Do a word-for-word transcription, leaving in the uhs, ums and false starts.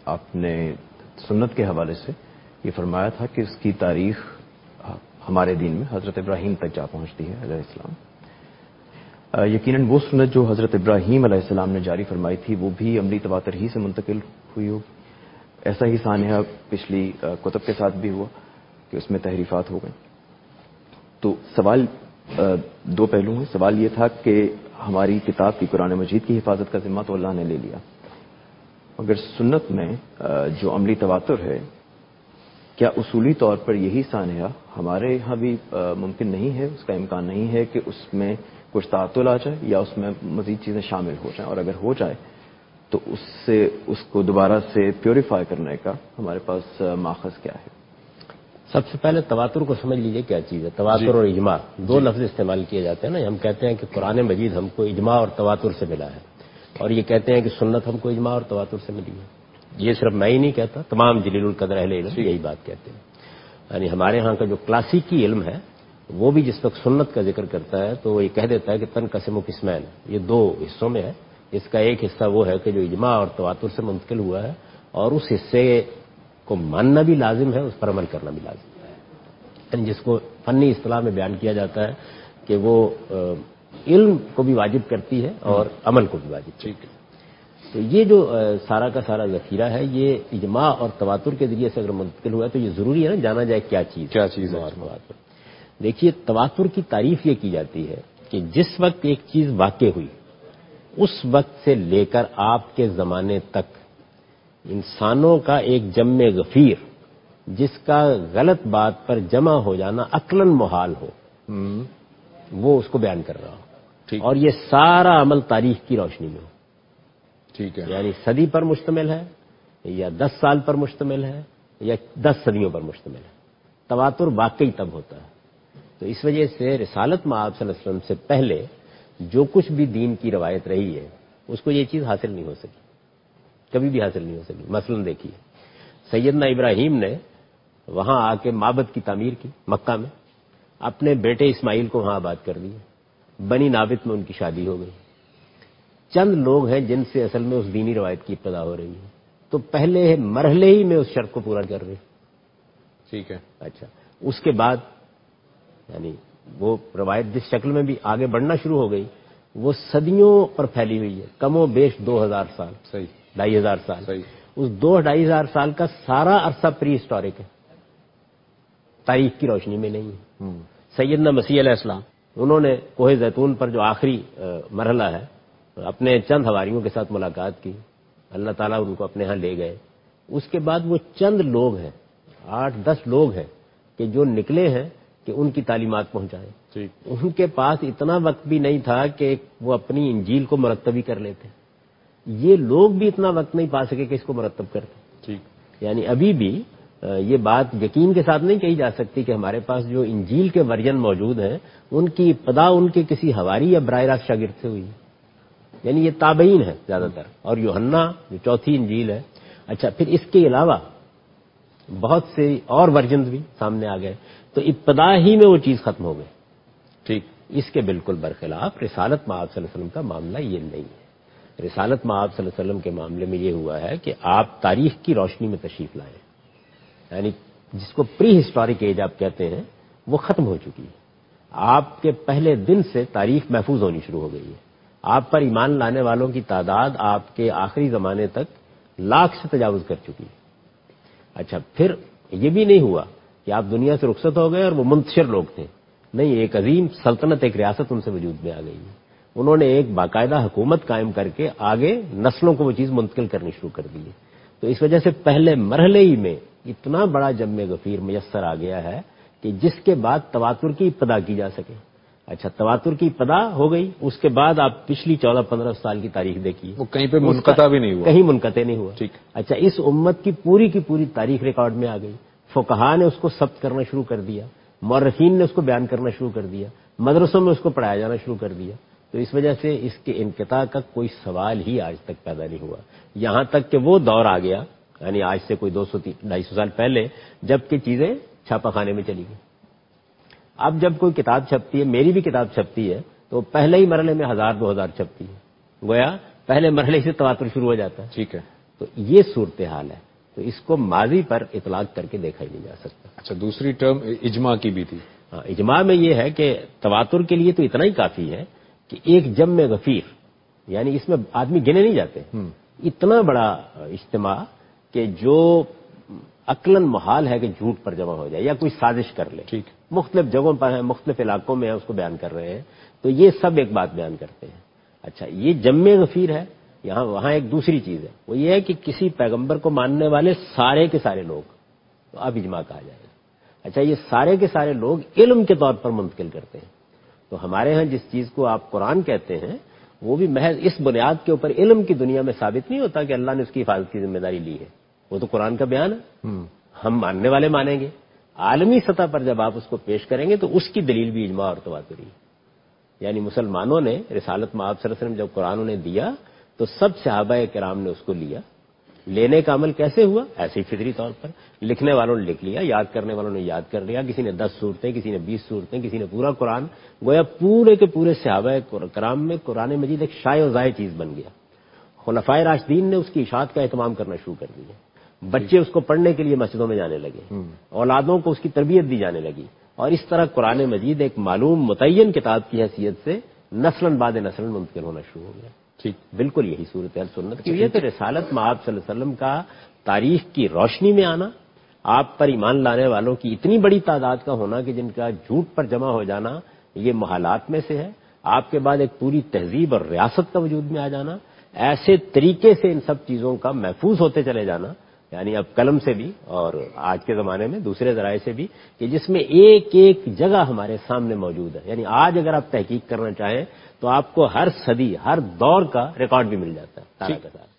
آپ نے سنت کے حوالے سے یہ فرمایا تھا کہ اس کی تاریخ ہمارے دین میں حضرت ابراہیم تک جا پہنچتی ہے علیہ السلام. یقیناً وہ سنت جو حضرت ابراہیم علیہ السلام نے جاری فرمائی تھی وہ بھی عملی تواتر ہی سے منتقل ہوئی ہوگی. ایسا ہی سانحہ پچھلی کتب کے ساتھ بھی ہوا کہ اس میں تحریفات ہو گئیں. تو سوال دو پہلو ہیں. سوال یہ تھا کہ ہماری کتاب کی قرآن مجید کی حفاظت کا ذمہ تو اللہ نے لے لیا، مگر سنت میں جو عملی تواتر ہے، کیا اصولی طور پر یہی سانحہ ہمارے یہاں بھی ممکن نہیں ہے؟ اس کا امکان نہیں ہے کہ اس میں کچھ تعطل آ جائے یا اس میں مزید چیزیں شامل ہو جائیں، اور اگر ہو جائے تو اس سے اس کو دوبارہ سے پیوریفائی کرنے کا ہمارے پاس ماخذ کیا ہے؟ سب سے پہلے تواتر کو سمجھ لیجئے کیا چیز ہے. تواتر جی. اور اجماع دو جی. لفظ استعمال کیے جاتے ہیں نا. ہم کہتے ہیں کہ قرآن مجید ہم کو اجماع اور تواتر سے ملا ہے، اور یہ کہتے ہیں کہ سنت ہم کو اجماع اور تواتر سے ملی ہے. یہ صرف میں ہی نہیں کہتا، تمام جلیل القدر اہل علم یہی بات کہتے ہیں. یعنی ہمارے ہاں کا جو کلاسیکی علم ہے وہ بھی جس وقت سنت کا ذکر کرتا ہے تو وہ یہ کہہ دیتا ہے کہ تن قسم و قسمین، یہ دو حصوں میں ہے. اس کا ایک حصہ وہ ہے کہ جو اجماع اور تواتر سے منتقل ہوا ہے، اور اس حصے کو ماننا بھی لازم ہے، اس پر عمل کرنا بھی لازم ہے. یعنی جس کو فنی اصطلاح میں بیان کیا جاتا ہے کہ وہ علم کو بھی واجب کرتی ہے اور عمل کو بھی واجب کرتی ہے. تو یہ جو سارا کا سارا ذخیرہ ہے یہ اجماع اور تواتر کے ذریعے سے اگر منتقل ہوا ہے تو یہ ضروری ہے نا جانا جائے کیا چیز کیا چیز ہے. تواتر دیکھیے، تواتر کی تعریف یہ کی جاتی ہے کہ جس وقت ایک چیز واقع ہوئی اس وقت سے لے کر آپ کے زمانے تک انسانوں کا ایک جم غفیر جس کا غلط بات پر جمع ہو جانا عقلاً محال ہو، وہ اس کو بیان کر رہا ہوں. اور یہ سارا عمل تاریخ کی روشنی میں ہو. ٹھیک ہے. یعنی صدی پر مشتمل ہے یا دس سال پر مشتمل ہے یا دس صدیوں پر مشتمل ہے. تواتر واقعی تب ہوتا ہے. تو اس وجہ سے رسالت مآب صلی اللہ علیہ وسلم سے پہلے جو کچھ بھی دین کی روایت رہی ہے اس کو یہ چیز حاصل نہیں ہو سکی، کبھی بھی حاصل نہیں ہو سکی. مثلاً دیکھیے، سیدنا ابراہیم نے وہاں آ کے معبد کی تعمیر کی مکہ میں، اپنے بیٹے اسماعیل کو وہاں آباد کر دیا، بنی نابت میں ان کی شادی ہو گئی. چند لوگ ہیں جن سے اصل میں اس دینی روایت کی ابتدا ہو رہی ہے، تو پہلے مرحلے ہی میں اس شرط کو پورا کر رہے. ٹھیک ہے. اچھا، اس کے بعد یعنی وہ روایت جس شکل میں بھی آگے بڑھنا شروع ہو گئی وہ صدیوں پر پھیلی ہوئی ہے، کم و بیش دو ہزار سال، صحیح ڈھائی ہزار سال. صحیح. اس دو ڈھائی ہزار سال کا سارا عرصہ پری ہسٹورک ہے، تاریخ کی روشنی میں نہیں ہے. سیدنا مسیح علیہ السلام انہوں نے کوہ زیتون پر جو آخری مرحلہ ہے اپنے چند حواریوں کے ساتھ ملاقات کی، اللہ تعالیٰ ان کو اپنے ہاں لے گئے. اس کے بعد وہ چند لوگ ہیں، آٹھ دس لوگ ہیں کہ جو نکلے ہیں کہ ان کی تعلیمات پہنچائیں. ان کے پاس اتنا وقت بھی نہیں تھا کہ وہ اپنی انجیل کو مرتبی کر لیتے. یہ لوگ بھی اتنا وقت نہیں پا سکے کہ اس کو مرتب کرتے. ٹھیک. یعنی ابھی بھی یہ بات یقین کے ساتھ نہیں کہی جا سکتی کہ ہمارے پاس جو انجیل کے ورژن موجود ہیں ان کی ابتدا ان کے کسی حواری یا براہ راست شاگرد سے ہوئی. یعنی یہ تابعین ہے زیادہ تر، اور یوحنا جو چوتھی انجیل ہے. اچھا، پھر اس کے علاوہ بہت سے اور ورژنز بھی سامنے آ گئے، تو ابتدا ہی میں وہ چیز ختم ہو گئی. ٹھیک. اس کے بالکل برخلاف رسالت مآب صلی اللہ علیہ وسلم کا معاملہ یہ نہیں ہے. رسالت مآب صلی اللہ علیہ وسلم کے معاملے میں یہ ہوا ہے کہ آپ تاریخ کی روشنی میں تشریف لائیں. یعنی جس کو پری ہسٹورک ایج آپ کہتے ہیں وہ ختم ہو چکی ہے. آپ کے پہلے دن سے تاریخ محفوظ ہونی شروع ہو گئی ہے. آپ پر ایمان لانے والوں کی تعداد آپ کے آخری زمانے تک لاکھ سے تجاوز کر چکی ہے. اچھا، پھر یہ بھی نہیں ہوا کہ آپ دنیا سے رخصت ہو گئے اور وہ منتشر لوگ تھے. نہیں، ایک عظیم سلطنت، ایک ریاست ان سے وجود میں آ گئی ہے. انہوں نے ایک باقاعدہ حکومت قائم کر کے آگے نسلوں کو وہ چیز منتقل کرنی شروع کر دی ہے. تو اس وجہ سے پہلے مرحلے ہی میں اتنا بڑا جم غفیر میسر آ گیا ہے کہ جس کے بعد تواتر کی ابتدا کی جا سکے. اچھا، تواتر کی ابتدا ہو گئی، اس کے بعد آپ پچھلی چودہ پندرہ سال کی تاریخ دیکھیے، وہ کہیں پہ منقطع بھی نہیں ہوا، کہیں منقطع نہیں ہوا. ٹھیک. اچھا، اس امت کی پوری کی پوری تاریخ ریکارڈ میں آ گئی. فقہاء نے اس کو ثبت کرنا شروع کر دیا، مورخین نے اس کو بیان کرنا شروع کر دیا، مدرسوں میں اس کو پڑھایا جانا شروع کر دیا. تو اس وجہ سے اس کے انقطاع کا کوئی سوال ہی آج تک پیدا نہیں ہوا. یہاں تک کہ وہ دور آ گیا، یعنی آج سے کوئی دو سو ڈھائی سو سال پہلے، جب کہ چیزیں چھاپا خانے میں چلی گئی. اب جب کوئی کتاب چھپتی ہے، میری بھی کتاب چھپتی ہے، تو پہلے ہی مرحلے میں ہزار دو ہزار چھپتی ہے. گویا پہلے مرحلے سے تواتر شروع ہو جاتا ہے. ٹھیک ہے. تو یہ صورتحال ہے، تو اس کو ماضی پر اطلاق کر کے دیکھا ہی نہیں جا سکتا۔ اچھا، دوسری ٹرم اجماع کی بھی تھی۔ ہاں، اجماع میں یہ ہے کہ تواتر کے لیے تو اتنا ہی کافی ہے کہ ایک جمع غفیر، یعنی اس میں آدمی گنے نہیں جاتے، اتنا بڑا اجتماع کہ جو عقلاً محال ہے کہ جھوٹ پر جمع ہو جائے یا کوئی سازش کر لے، ٹھیک، مختلف جگہوں پر ہیں، مختلف علاقوں میں ہیں، اس کو بیان کر رہے ہیں، تو یہ سب ایک بات بیان کرتے ہیں۔ اچھا، یہ جمع غفیر ہے، یہاں وہاں ایک دوسری چیز ہے، وہ یہ ہے کہ کسی پیغمبر کو ماننے والے سارے کے سارے لوگ، تو اب اجماع کہا جائے گا۔ اچھا، یہ سارے کے سارے لوگ علم کے طور پر منتقل کرتے ہیں، تو ہمارے ہاں جس چیز کو آپ قرآن کہتے ہیں وہ بھی محض اس بنیاد کے اوپر علم کی دنیا میں ثابت نہیں ہوتا کہ اللہ نے اس کی حفاظت کی ذمہ داری لی ہے، وہ تو قرآن کا بیان ہے، ہم ماننے والے مانیں گے، عالمی سطح پر جب آپ اس کو پیش کریں گے تو اس کی دلیل بھی اجماع اور تواتری ہے۔ یعنی مسلمانوں نے رسالت مآب صلی اللہ علیہ وسلم جب قرآن انہیں دیا تو سب صحابہ کرام نے اس کو لیا، لینے کا عمل کیسے ہوا؟ ایسے ہی فطری طور پر، لکھنے والوں نے لکھ لیا، یاد کرنے والوں نے یاد کر لیا، کسی نے دس صورتیں، کسی نے بیس صورتیں، کسی نے پورا قرآن، گویا پورے کے پورے صحابہ کرام میں قرآن مجید ایک شائع و ضائع چیز بن گیا۔ خلفائے راشدین نے اس کی اشاعت کا اہتمام کرنا شروع کر دیا، بچے اس کو پڑھنے کے لیے مسجدوں میں جانے لگے، اولادوں کو اس کی تربیت دی جانے لگی، اور اس طرح قرآن مجید ایک معلوم متعین کتاب کی حیثیت سے نسلاً بعد نسل منتقل ہونا شروع ہو گیا۔ ٹھیک، بالکل یہی صورتحال سنت کی ہے کہ رسالت مآب صلی اللہ علیہ وسلم کا تاریخ کی روشنی میں آنا، آپ پر ایمان لانے والوں کی اتنی بڑی تعداد کا ہونا کہ جن کا جھوٹ پر جمع ہو جانا یہ محالات میں سے ہے، آپ کے بعد ایک پوری تہذیب اور ریاست کا وجود میں آ جانا، ایسے طریقے سے ان سب چیزوں کا محفوظ ہوتے چلے جانا، یعنی اب قلم سے بھی اور آج کے زمانے میں دوسرے ذرائع سے بھی، کہ جس میں ایک ایک جگہ ہمارے سامنے موجود ہے۔ یعنی آج اگر آپ تحقیق کرنا چاہیں تو آپ کو ہر صدی، ہر دور کا ریکارڈ بھی مل جاتا ہے تارا کے ساتھ۔